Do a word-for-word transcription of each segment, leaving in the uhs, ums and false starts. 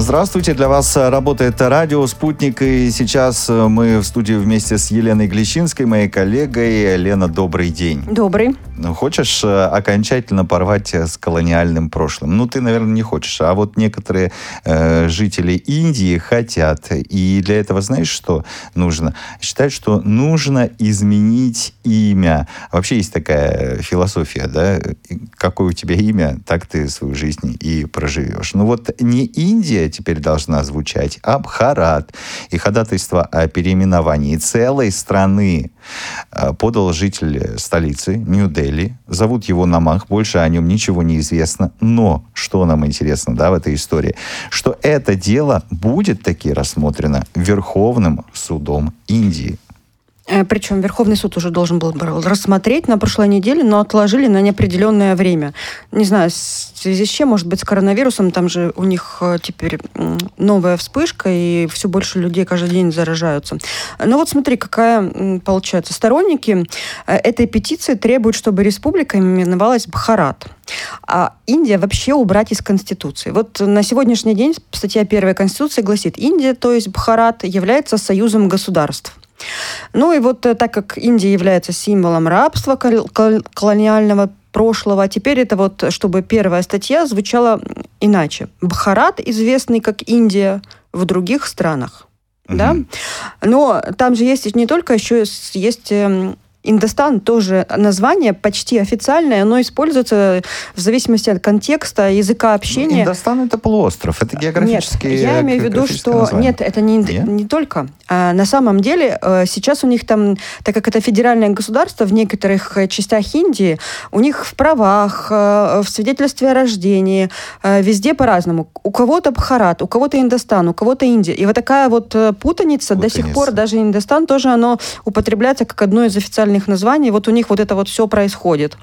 Здравствуйте, для вас работает радио «Спутник», и сейчас мы в студии вместе с Еленой Глещинской, моей коллегой. Лена, добрый день. Добрый. Хочешь окончательно порвать с колониальным прошлым? Ну, ты, наверное, не хочешь, а вот некоторые э, жители Индии хотят. И для этого знаешь, что нужно? Считают, что нужно изменить имя. Вообще есть такая философия, да? Какое у тебя имя, так ты свою жизнь и проживешь. Ну вот не Индия теперь должна звучать, а Бхарат. И ходатайство о переименовании целой страны подал житель столицы, Нью-Дели. Зовут его Намах, больше о нем ничего не известно. Но, что нам интересно, да, в этой истории, что это дело будет таки рассмотрено Верховным судом Индии. Причем Верховный суд уже должен был рассмотреть на прошлой неделе, но отложили на неопределенное время. Не знаю, в связи с чем, может быть, с коронавирусом, там же у них теперь новая вспышка, и все больше людей каждый день заражаются. Но вот смотри, какая получается. Сторонники этой петиции требуют, чтобы республика именовалась Бхарат. А Индия вообще убрать из Конституции. Вот на сегодняшний день статья первая Конституции гласит: Индия, то есть Бхарат, является союзом государств. Ну и вот так как Индия является символом рабства колониального прошлого, теперь это вот, чтобы первая статья звучала иначе. Бхарат, известный как Индия в других странах. Mm-hmm. Да? Но там же есть не только еще есть... Индостан тоже название почти официальное, оно используется в зависимости от контекста, языка общения. Индостан — это полуостров, это географические Нет, я имею в виду, что... название. Нет, это не, нет? не только. А на самом деле сейчас у них там, так как это федеральное государство, в некоторых частях Индии, у них в правах, в свидетельстве о рождении, везде по-разному. У кого-то Бхарат, у кого-то Индостан, у кого-то Индия. И вот такая вот путаница, путаница. До сих пор даже Индостан тоже оно употребляется как одно из официальных названий, вот у них вот это вот все происходит.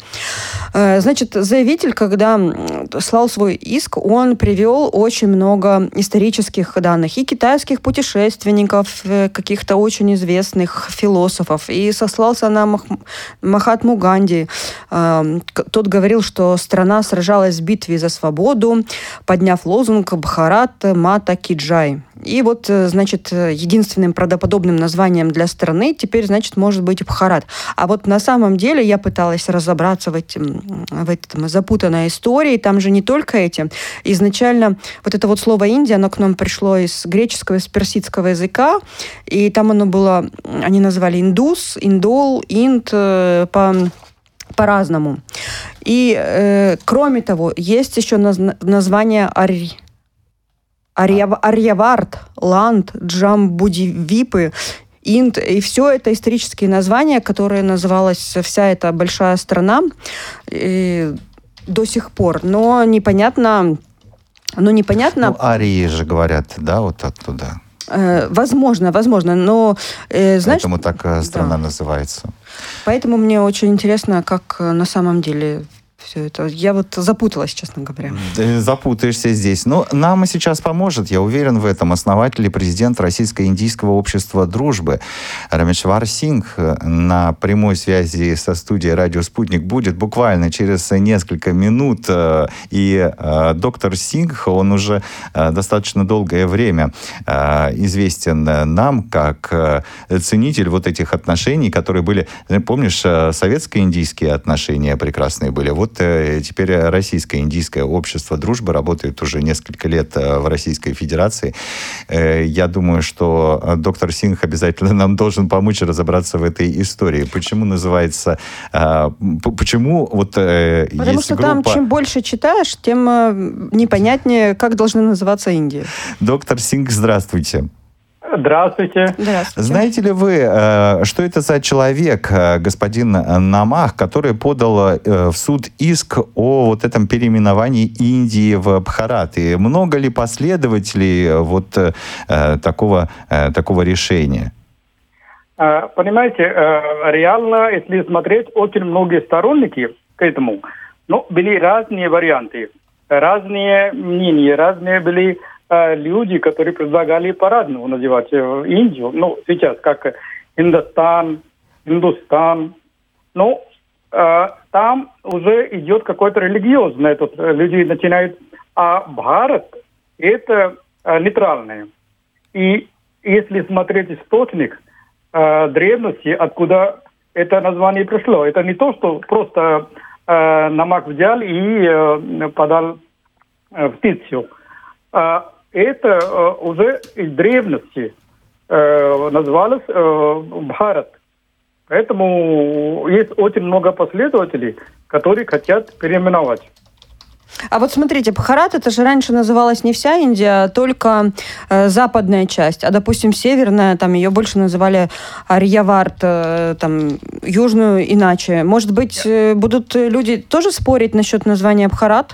Значит, заявитель, когда слал свой иск, он привел очень много исторических данных и китайских путешественников, каких-то очень известных философов, и сослался на Мах... Махатму Ганди. Тот говорил, что страна сражалась в битве за свободу, подняв лозунг «Бхарат Мата Киджай». И вот, значит, единственным правдоподобным названием для страны теперь, значит, может быть Бхарат. А вот на самом деле я пыталась разобраться в, этим, в этом запутанной истории. Там же не только эти. Изначально вот это вот слово «Индия», оно к нам пришло из греческого, из персидского языка. И там оно было, они назвали индус, индол, инд по... по-разному. И, э, кроме того, есть еще наз- название Ари. Арьявард, Ланд, Джамбудивипы, Инд. И все это исторические названия, которые называлась вся эта большая страна э, до сих пор. Но непонятно... Но непонятно... Ну, арии же говорят, да, вот оттуда. Э, возможно, возможно, но... Э, знаешь, Поэтому так э, страна да. называется. Поэтому мне очень интересно, как на самом деле... Все это. Я вот запуталась, честно говоря. Ты запутаешься здесь. Но нам и сейчас поможет, я уверен в этом, основатель и президент Российско-Индийского общества дружбы Рамешвар Сингх на прямой связи со студией «Радио Спутник» будет буквально через несколько минут. И доктор Сингх, он уже достаточно долгое время известен нам как ценитель вот этих отношений, которые были, помнишь, советско-индийские отношения прекрасные были. Вот теперь Российско-Индийское общество дружбы работает уже несколько лет в Российской Федерации. Я думаю, что доктор Сингх обязательно нам должен помочь разобраться в этой истории. Почему называется... Почему вот есть группа... Потому что там чем больше читаешь, тем непонятнее, как должна называться Индия. Доктор Сингх, здравствуйте. Здравствуйте. Здравствуйте. Знаете ли вы, что это за человек, господин Намах, который подал в суд иск о вот этом переименовании Индии в Бхарат? И много ли последователей вот такого, такого решения? Понимаете, реально, если смотреть, очень многие сторонники к этому, ну, были разные варианты, разные мнения, разные были люди, которые предлагали по-разному называть Индию. Ну, сейчас как Индостан, Индустан. Ну, э, там уже идет какое-то религиозное. Тут люди начинают... А Бхарат — это э, нейтральные. И если смотреть источник э, древности, откуда это название пришло, это не то, что просто э, намак взял и э, подал э, в птицу. Э, это э, уже из древности э, называлось э, Бхарат. Поэтому есть очень много последователей, которые хотят переименовать. А вот смотрите, Бхарат, это же раньше называлась не вся Индия, а только э, западная часть. А, допустим, северная, там ее больше называли Арьяварт, э, там, южную иначе. Может быть, э, будут люди тоже спорить насчет названия Бхарат?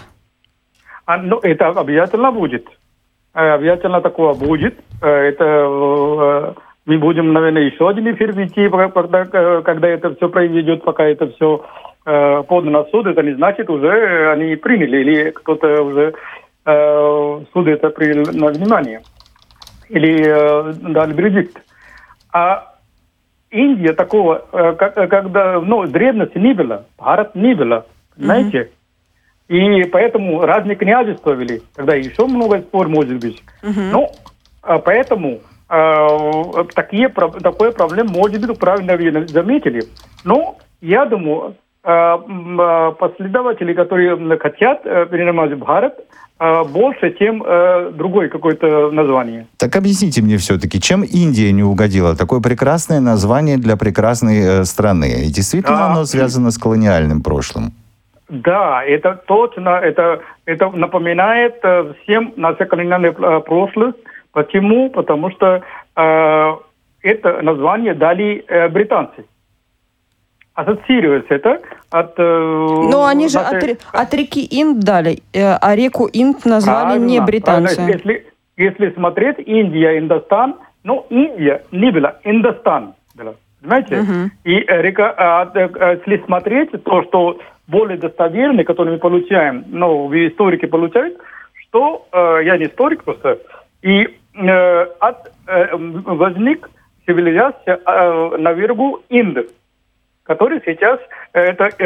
А, ну, это обязательно будет. Обязательно такое будет. Это... Э, мы будем, наверное, еще один эфир вести, когда, когда это все произойдет, пока это все э, подано на суд. Это не значит, уже они приняли, или кто-то уже э, суд это принял на внимание. Или э, дали вердикт. А Индия такого, э, как, когда, ну, древности не было, Бхарат не было, понимаете? Mm-hmm. И поэтому разные княжества вели. Тогда еще много спор может быть. Mm-hmm. Ну, поэтому... Uh, такие, такой проблем может быть, правильно вы заметили. Но я думаю, uh, последователи, которые хотят uh, переименовать Бхарат, uh, больше, чем uh, другое какое-то название. Так объясните мне все-таки, чем Индия не угодила? Такое прекрасное название для прекрасной э, страны. И действительно да. Оно связано с колониальным прошлым. Да, это точно, это, это напоминает uh, всем наше колониальное uh, прошлое. Почему? Потому что э, это название дали э, британцы. Ассоциируется это от... Э, Но они же нашей... от, от реки Инд дали, э, а реку Инд назвали правильно, не британцы. Если, если смотреть Индия, Индостан, ну, Индия не была, Индостан была. Понимаете? Uh-huh. И э, река, э, э, если смотреть то, что более достоверно, которое мы получаем, ну, историки получают, что, э, я не историк просто, и э, от, э, возник цивилизация э, на берегу Инды, который сейчас, э, это э,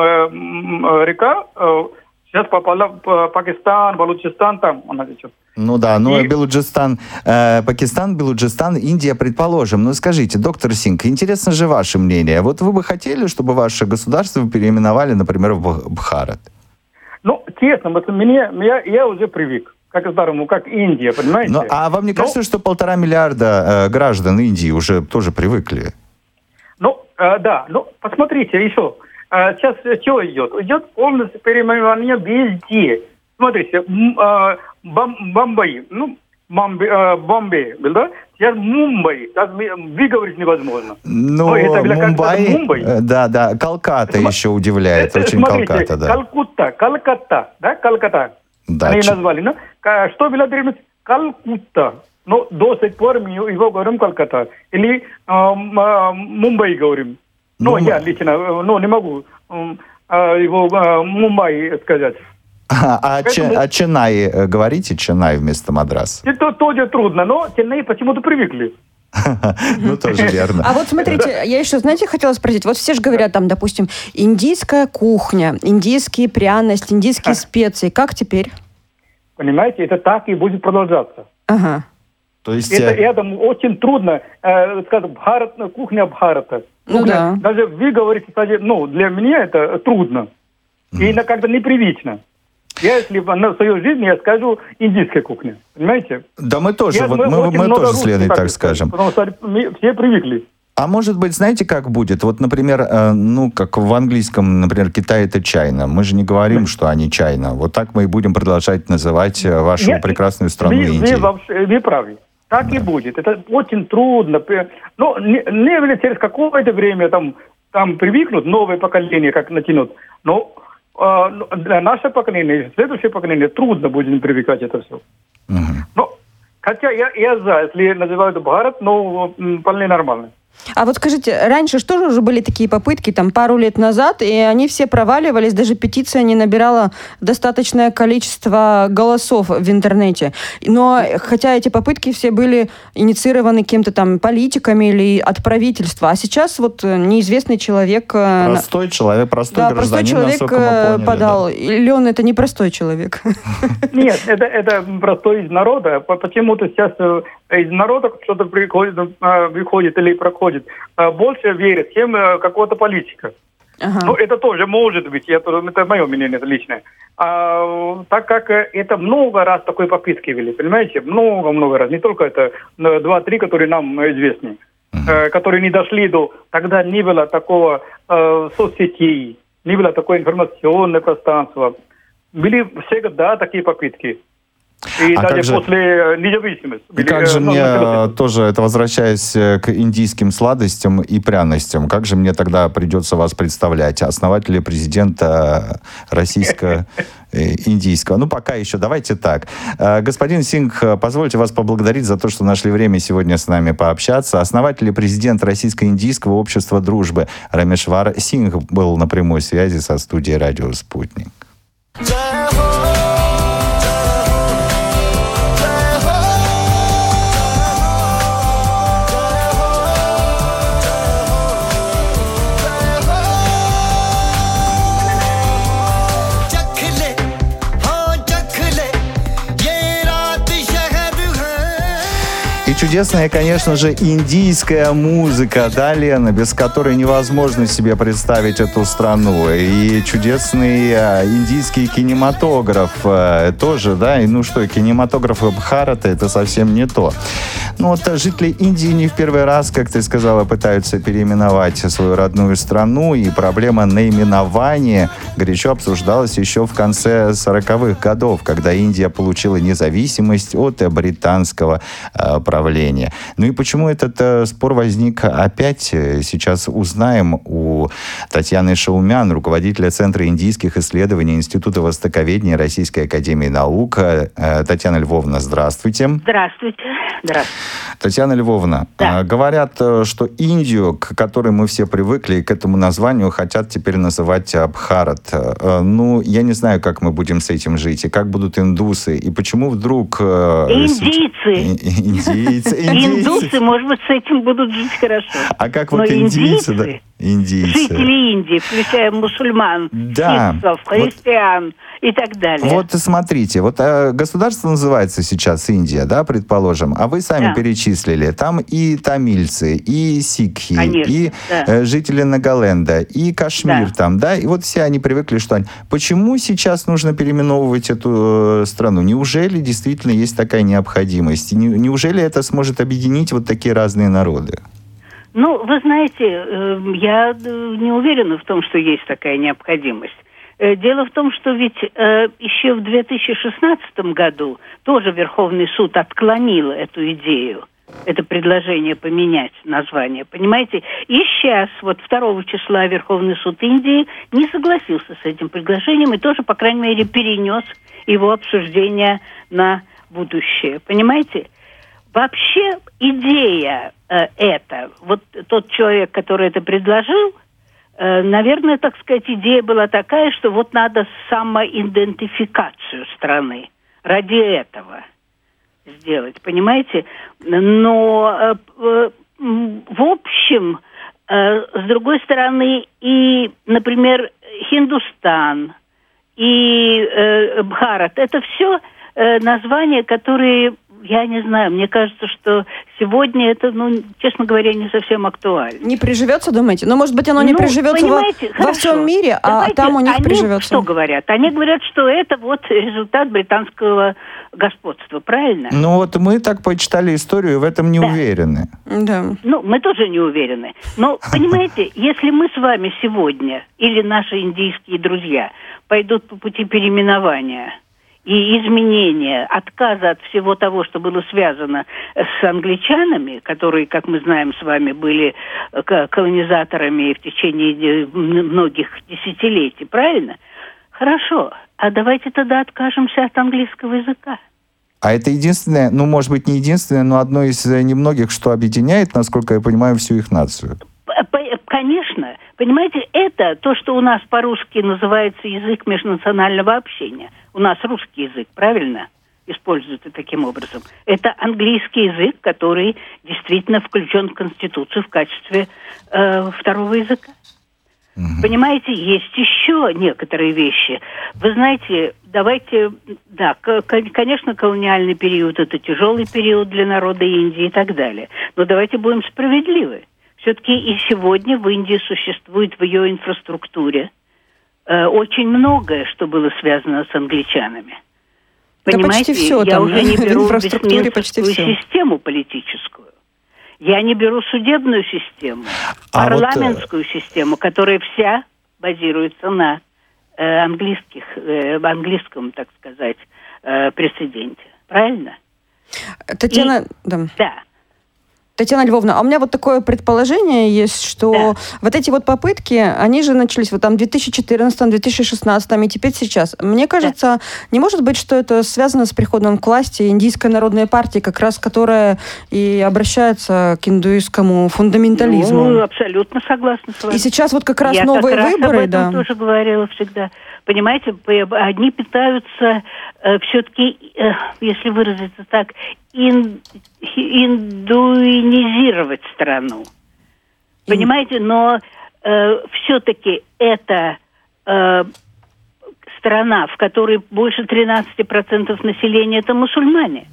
э, река, э, сейчас попала в Пакистан, Балучистан, там она течет. Ну да, ну и... Белуджистан, э, Пакистан, Белуджистан, Индия, предположим. Ну скажите, доктор Сингх, интересно же ваше мнение. Вот вы бы хотели, чтобы ваше государство переименовали, например, в Бхарат? Ну, честно, вот мне, я, я уже привык. Как старому, как Индия, понимаете? Ну, а вам не кажется, Но... что полтора миллиарда э, граждан Индии уже тоже привыкли? Ну, э, да. Ну, посмотрите еще. Э, сейчас что идет? Идет полностью переименование везде. Смотрите, м- э, Бом- Бомбей, ну, Бомбей, э, Бомбей, да? Сейчас Мумбай. Сейчас выговорить невозможно. Ну, Ой, это Мумбай, Мумбай. Э, да, да, Калкатта См- еще удивляет. Это, очень смотрите, Калкатта, да. Калкутта, Калкатта, да, Калкатта. Да, Они ч... назвали, ну, что было древность? Калкутта. Но до сих пор мы его говорим Калкатта. Или э, э, Мумбай говорим. Ну, ну, я лично, ну, не могу э, его э, Мумбай сказать. А, а, Поэтому... Че, а Ченнай говорите? Ченнай вместо Мадраса? Это тоже трудно, но Ченнай почему-то привыкли. Ну, тоже верно. А вот смотрите, я еще, знаете, хотела спросить. Вот все же говорят там, допустим, индийская кухня, индийские пряности, индийские специи. Как теперь? Понимаете, это так и будет продолжаться. Ага. То есть... Это, я думаю, очень трудно э, сказать, Бхарат, кухня Бхарата. Ну кухня, да. Даже вы говорите, кстати, ну, для меня это трудно. И mm. как-то непривычно. Я, если на свою жизнь, я скажу индийская кухня. Понимаете? Да мы тоже, я вот думаю, мы, мы тоже русских, следует так так скажем. Потому что мы все привыкли. А может быть, знаете, как будет? Вот, например, э, ну, как в английском, например, Китай — это Чайна. Мы же не говорим, mm. что они Чайна. Вот так мы и будем продолжать называть вашу я, прекрасную страну вы, Индию. Вы, вообще, вы правы. Так да. и будет. Это очень трудно. Ну, не, не через какое-то время там, там привыкнут, новое поколение как натянут. Но э, для нашего поколения, следующее поколение трудно будет привыкать это все. Mm-hmm. Но, хотя я, я за, если называют Бхарат, но вполне нормально. А вот скажите, раньше что же уже были такие попытки, там, пару лет назад, и они все проваливались, даже петиция не набирала достаточное количество голосов в интернете. Но хотя эти попытки все были инициированы кем-то там, политиками или от правительства, а сейчас вот неизвестный человек... Простой человек, простой да, гражданин, простой человек насколько мы поняли, подал. Да. Или он это не простой человек? Нет, это, это простой из народа. Почему-то сейчас из народа что-то приходит, выходит или проходит, больше верит, чем какого-то политика. Ага. Ну, это тоже может быть, я, это мое мнение, это личное. А, так как это много раз такой попытки вели, понимаете? Много-много раз. Не только это два-три, которые нам известны, uh-huh. э, которые не дошли до... Тогда не было такого э, соцсетей, не было такое информационное пространство. Были всегда такие попытки. И а даже как же, после независимости. И как же ну, мне ну, тоже, это возвращаясь к индийским сладостям и пряностям, как же мне тогда придется вас представлять? Основателя президента российско-индийского. Ну, пока еще, давайте так. Господин Сингх, позвольте вас поблагодарить за то, что нашли время сегодня с нами пообщаться. Основатель и президент Российско-индийского общества дружбы Рамешвар Сингх был на прямой связи со студией «Радио Спутник». Чудесная, конечно же, индийская музыка, да, Лена, без которой невозможно себе представить эту страну. И чудесный а, индийский кинематограф а, тоже, да, и ну что, кинематограф Бхарата — это совсем не то. Ну вот жители Индии не в первый раз, как ты сказала, пытаются переименовать свою родную страну, и проблема наименования горячо обсуждалась еще в конце сороковых годов, когда Индия получила независимость от британского а, правления. Ну и почему этот э, спор возник опять, сейчас узнаем у Татьяны Шаумян, руководителя Центра индийских исследований Института востоковедения Российской академии наук. Э, Татьяна Львовна, здравствуйте. Здравствуйте. Здравствуйте. Татьяна Львовна, да. э, говорят, что Индию, к которой мы все привыкли, к этому названию хотят теперь называть Бхарат. Э, ну, я не знаю, как мы будем с этим жить, и как будут индусы, и почему вдруг... Э, Индийцы. Индийцы. Индийцы. Индусы, может быть, с этим будут жить хорошо. А как вот индийцы, да? Индийцы. Жители Индии, включая мусульман, да. христов, христиан вот, и так далее. Вот смотрите, вот а, государство называется сейчас Индия, да, предположим, а вы сами да. перечислили, там и тамильцы, и сикхи, Конечно, и да. э, жители Нагаленда, и Кашмир да. там, да, и вот все они привыкли, что они... Почему сейчас нужно переименовывать эту э, страну? Неужели действительно есть такая необходимость? Не, неужели это сможет объединить вот такие разные народы? Ну, вы знаете, я не уверена в том, что есть такая необходимость. Дело в том, что ведь еще в две тысячи шестнадцатом году тоже Верховный суд отклонил эту идею, это предложение поменять название, понимаете? И сейчас, вот второго числа Верховный суд Индии не согласился с этим предложением и тоже, по крайней мере, перенес его обсуждение на будущее, понимаете? Вообще идея э, эта, вот тот человек, который это предложил, э, наверное, так сказать, идея была такая, что вот надо самоидентификацию страны ради этого сделать, понимаете? Но э, э, в общем, э, с другой стороны, и, например, Хиндустан, и э, Бхарат, это все э, названия, которые... Я не знаю, мне кажется, что сегодня это, ну, честно говоря, не совсем актуально. Не приживется, думаете? Ну, может быть, оно не ну, приживется во, во всем мире, а Давайте, там у них они приживется. Что говорят? Они говорят, что это вот результат британского господства, правильно? Ну, вот мы так почитали историю, в этом не да. уверены. Да. Ну, мы тоже не уверены. Но, понимаете, если мы с вами сегодня, или наши индийские друзья, пойдут по пути переименования... и изменения, отказа от всего того, что было связано с англичанами, которые, как мы знаем с вами, были колонизаторами в течение многих десятилетий, правильно? Хорошо, а давайте тогда откажемся от английского языка. А это единственное, ну, может быть, не единственное, но одно из немногих, что объединяет, насколько я понимаю, всю их нацию. Конечно. Понимаете, это то, что у нас по-русски называется язык межнационального общения. У нас русский язык, правильно? Используют и таким образом. Это английский язык, который действительно включен в Конституцию в качестве э, второго языка. Угу. Понимаете, есть еще некоторые вещи. Вы знаете, давайте, да, к- конечно, колониальный период – это тяжелый период для народа Индии и так далее. Но давайте будем справедливы. Все-таки и сегодня в Индии существует в ее инфраструктуре э, очень многое, что было связано с англичанами. Понимаете, да почти все я там, уже не беру вестминстерскую систему политическую. Я не беру судебную систему, а парламентскую вот... систему, которая вся базируется на э, английских, э, английском, так сказать, э, прецеденте. Правильно? Татьяна... И... Да. да. Татьяна Львовна, а у меня вот такое предположение есть, что да. вот эти вот попытки, они же начались вот там в две тысячи четырнадцатом - две тысячи шестнадцатом и теперь сейчас. Мне кажется, да. не может быть, что это связано с приходом к власти Индийской народной партии, как раз которая и обращается к индуистскому фундаментализму. Ну, абсолютно согласна с вами. И сейчас вот как раз Я новые как раз выборы, об этом да. тоже говорила всегда. Понимаете, они пытаются э, все-таки, э, если выразиться так, ин, индуинизировать страну. Понимаете, но э, все-таки это э, страна, в которой больше тринадцать процентов населения это мусульмане.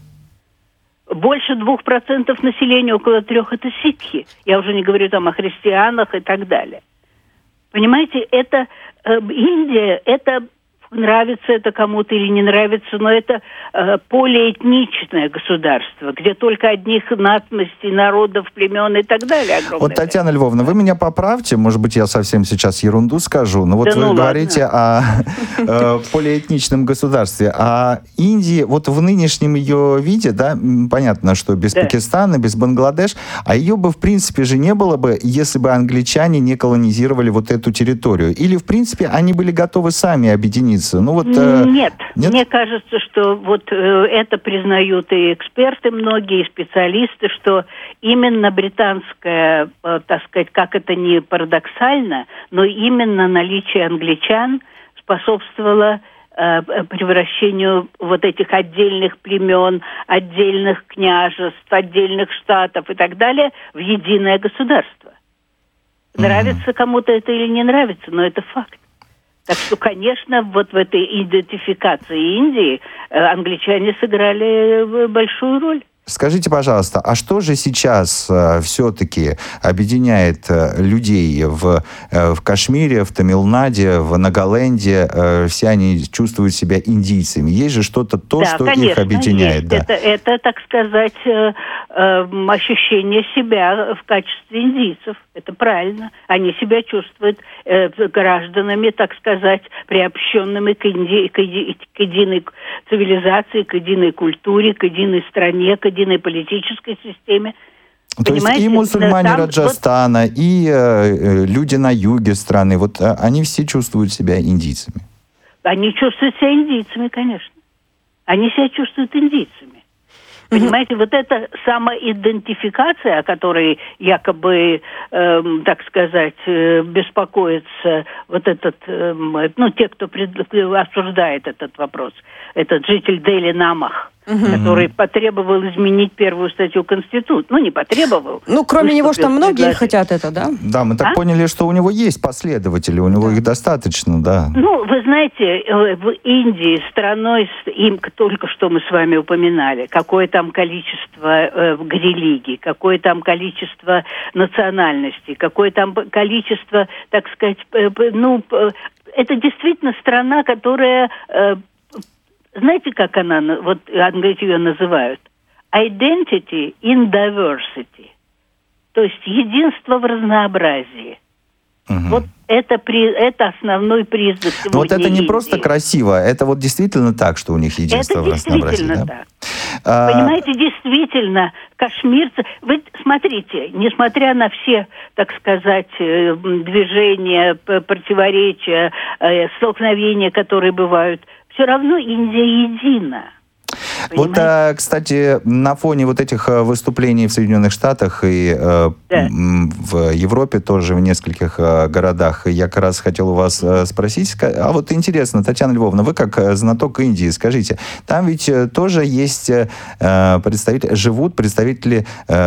Больше двух процентов населения, около трех, это сикхи. Я уже не говорю там о христианах и так далее. Понимаете, это э, Индия, это нравится это кому-то или не нравится, но это э, полиэтничное государство, где только одних нацностей, народов, племен и так далее. Вот, Татьяна Львовна, вы меня поправьте, может быть, я совсем сейчас ерунду скажу, но вот да вы ну говорите ладно. о э, полиэтничном государстве, а Индии, вот в нынешнем ее виде, да, понятно, что без да. Пакистана, без Бангладеш, а ее бы, в принципе, же не было бы, если бы англичане не колонизировали вот эту территорию. Или, в принципе, они были готовы сами объединиться. Ну, вот, э, нет, нет, мне кажется, что вот э, это признают и эксперты, многие специалисты, что именно британская, э, так сказать, как это ни парадоксально, но именно наличие англичан способствовало э, превращению вот этих отдельных племен, отдельных княжеств, отдельных штатов и так далее в единое государство. Нравится mm-hmm. кому-то это или не нравится, но это факт. Так что, конечно, вот в этой идентификации Индии э, англичане сыграли большую роль. Скажите, пожалуйста, а что же сейчас э, все-таки объединяет э, людей в, э, в Кашмире, в Тамилнаде, в Нагаленде? Э, все они чувствуют себя индийцами. Есть же что-то то, да, что конечно, их объединяет. Да. Это, это, так сказать, э, э, ощущение себя в качестве индийцев. Это правильно. Они себя чувствуют э, гражданами, так сказать, приобщенными к, инди, к, иди, к единой цивилизации, к единой культуре, к единой стране, к единой политической системе. То Понимаете? Есть и мусульмане там, Раджастана, вот, и э, люди на юге страны, вот э, они все чувствуют себя индийцами. Они чувствуют себя индийцами, конечно. Они себя чувствуют индийцами. Понимаете, вот эта самоидентификация, о которой якобы, э, так сказать, э, беспокоится вот этот, э, ну, те, кто пред, обсуждает этот вопрос, этот житель Дели Намах, uh-huh. который потребовал изменить первую статью Конституции. Ну, не потребовал. Ну, кроме него, что многие предложить. Хотят это, да? Да, мы так а? поняли, что у него есть последователи, у него да. их достаточно, да. Ну, вы знаете, в Индии, страной, им только что мы с вами упоминали, какое там количество э, религий, какое там количество национальностей, какое там количество, так сказать, э, ну, э, это действительно страна, которая... Э, знаете, как она, вот английские ее называют? Identity in diversity. То есть единство в разнообразии. Угу. Вот это, при, это основной признак сегодня. Вот это не Индии. Просто красиво, это вот действительно так, что у них единство это в разнообразии. Это действительно да? так. А... Понимаете, действительно, кашмирцы... Вы смотрите, несмотря на все, так сказать, движения, противоречия, столкновения, которые бывают, все равно Индия едина. Вот, а, кстати, на фоне вот этих выступлений в Соединенных Штатах и э, да. в Европе тоже в нескольких э, городах, я как раз хотел у вас э, спросить, а вот интересно, Татьяна Львовна, вы как знаток Индии, скажите, там ведь тоже есть э, представители, живут представители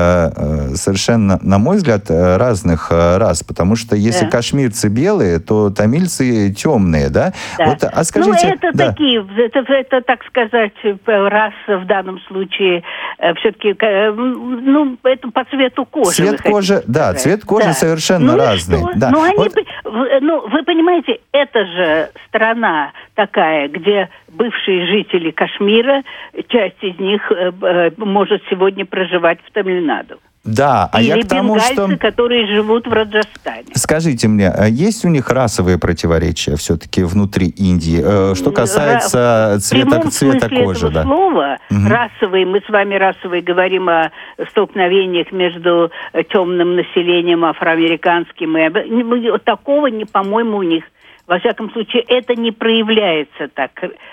э, совершенно, на мой взгляд, разных рас, потому что если да. кашмирцы белые, то тамильцы темные, да? да. Вот, а скажите, ну, это да. такие, это, это, так сказать, раса в данном случае все-таки, ну, это по цвету кожи. Цвет кожи, да, цвет кожи да. совершенно ну разный. Да. Ну, они, вот. ну, вы понимаете, это же страна такая, где бывшие жители Кашмира, часть из них э, может сегодня проживать в Тамильнаду. Да, а Или я к тому, бенгальцы, что... которые живут в Раджастане. Скажите мне, есть у них расовые противоречия все-таки внутри Индии, что касается цвета, цвета кожи? В да. слова угу. расовые, мы с вами расовые говорим о столкновениях между темным населением афроамериканским, и такого, не, по-моему, у них, во всяком случае, это не проявляется так.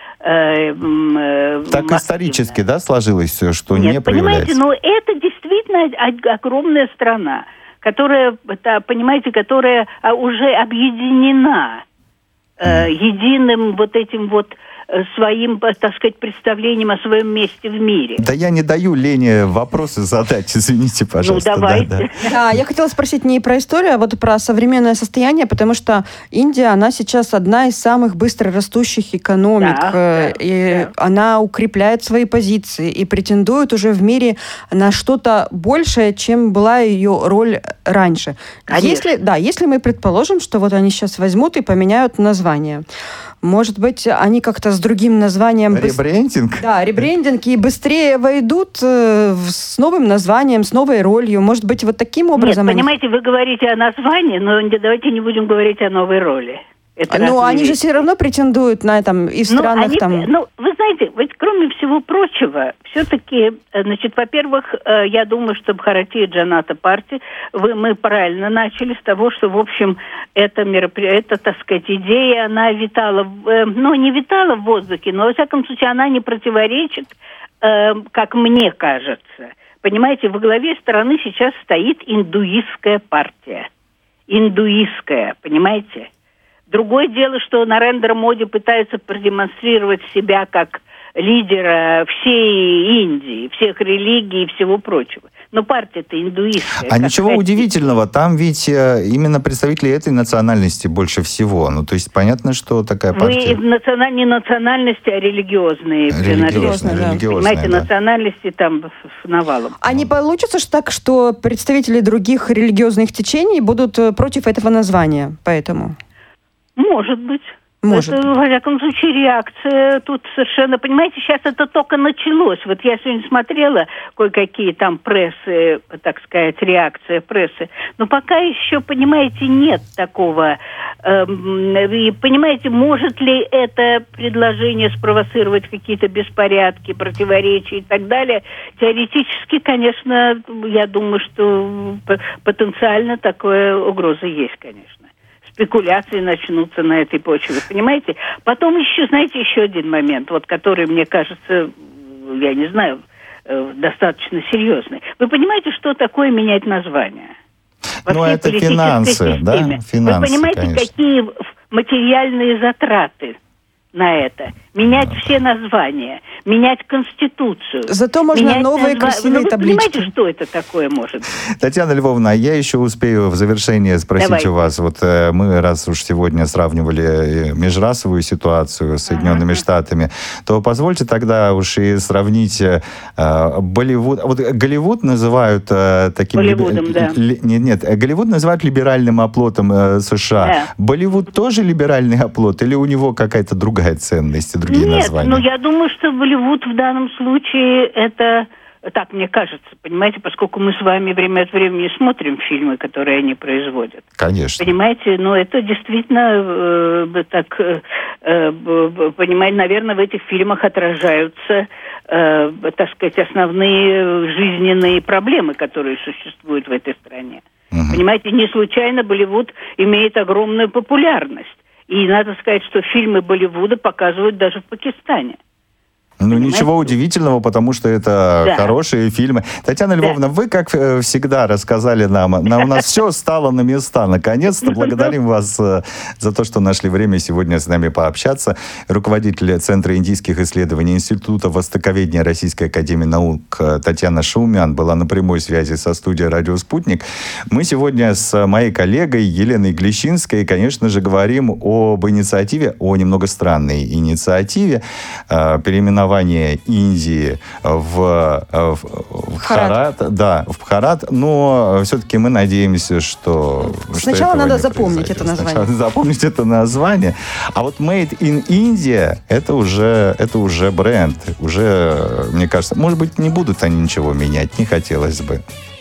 Э, э, так активно. Исторически, да, сложилось, что Нет, не проявляется? Понимаете, но это действительно огромная страна, которая, понимаете, которая уже объединена э, единым вот этим вот своим, так сказать, представлением о своем месте в мире. Да я не даю Лене вопросы задать, извините, пожалуйста. Ну, давайте. Да, да. да, я хотела спросить не про историю, а вот про современное состояние, потому что Индия, она сейчас одна из самых быстро растущих экономик, да, да, и да. она укрепляет свои позиции и претендует уже в мире на что-то большее, чем была ее роль раньше. Если, да, если мы предположим, что вот они сейчас возьмут и поменяют название, может быть, они как-то с другим названием... Ребрендинг? Да, ребрендинг, и быстрее войдут э, с новым названием, с новой ролью. Может быть, вот таким образом... Нет, понимаете, вы говорите о названии, но давайте не будем говорить о новой роли. Это ну, они вещи. же все равно претендуют на этом и в странах они, там... Ну, вы знаете, ведь кроме всего прочего, все-таки, значит, во-первых, я думаю, что Бхаратия Джаната Парти, вы, мы правильно начали с того, что, в общем, это мероприятие, это, так сказать, идея, она витала, ну, не витала в воздухе, но, во всяком случае, она не противоречит, как мне кажется. Понимаете, во главе страны сейчас стоит индуистская партия. Индуистская, понимаете? Другое дело, что Нарендра Моди пытается продемонстрировать себя как лидера всей Индии, всех религий и всего прочего. Но партия-то индуистская. А ничего сказать... удивительного, там ведь именно представители этой национальности больше всего. Ну, то есть понятно, что такая партия... Вы националь... не национальности, а религиозные. Религиозные, да. Понимаете, да. национальности там навалом. А не получится же так, что представители других религиозных течений будут против этого названия, поэтому... Может быть. Может. Это, во всяком случае, реакция тут совершенно... Понимаете, сейчас это только началось. Вот я сегодня смотрела кое-какие там прессы, так сказать, реакция прессы. Но пока еще, понимаете, нет такого... Эм, и, понимаете, может ли это предложение спровоцировать какие-то беспорядки, противоречия и так далее? Теоретически, конечно, я думаю, что потенциально такая угроза есть, конечно. Спекуляции начнутся на этой почве, понимаете? Потом еще, знаете, еще один момент, вот, который, мне кажется, я не знаю, достаточно серьезный. Вы понимаете, что такое менять название? Ну, это финансы, да? Финансы, Вы понимаете, конечно. какие материальные затраты на это? Менять ну, все названия, менять Конституцию. Зато можно новые назва... красивые вы таблички. Вы понимаете, что это такое может быть? Татьяна Львовна, я еще успею в завершение спросить Давай. у вас. Вот э, мы, раз уж сегодня сравнивали межрасовую ситуацию с Соединенными ага. Штатами, то позвольте тогда уж и сравнить э, Болливуд. Вот Голливуд называют э, таким... Болливудом, ли... да. Ли... Нет, нет, Голливуд называют либеральным оплотом э, США. Да. Болливуд тоже либеральный оплот или у него какая-то другая ценность? Другие Нет, названия? ну я думаю, что Болливуд в данном случае это, так мне кажется, понимаете, поскольку мы с вами время от времени смотрим фильмы, которые они производят. Конечно. Понимаете, ну это действительно э, так, э, э, понимаете, наверное, в этих фильмах отражаются, э, так сказать, основные жизненные проблемы, которые существуют в этой стране. Угу. Понимаете, не случайно Болливуд имеет огромную популярность. И надо сказать, что фильмы Болливуда показывают даже в Пакистане. Ну, Понимаете? ничего удивительного, потому что это да. хорошие фильмы. Татьяна Львовна, да. вы, как всегда, рассказали нам. На, у нас все стало на места. Наконец-то благодарим вас за то, что нашли время сегодня с нами пообщаться. Руководитель Центра индийских исследований Института востоковедения Российской академии наук Татьяна Шаумян была на прямой связи со студией «Радио Спутник». Мы сегодня с моей коллегой Еленой Глещинской, конечно же, говорим об инициативе, о немного странной инициативе переименования Индии в, в, в Бхарат. Бхарат, да, в Бхарат, но все-таки мы надеемся, что... Сначала что надо запомнить это название. Сначала запомнить это название. А вот Made in India, это уже, это уже бренд. Уже, мне кажется, может быть, не будут они ничего менять, не хотелось бы.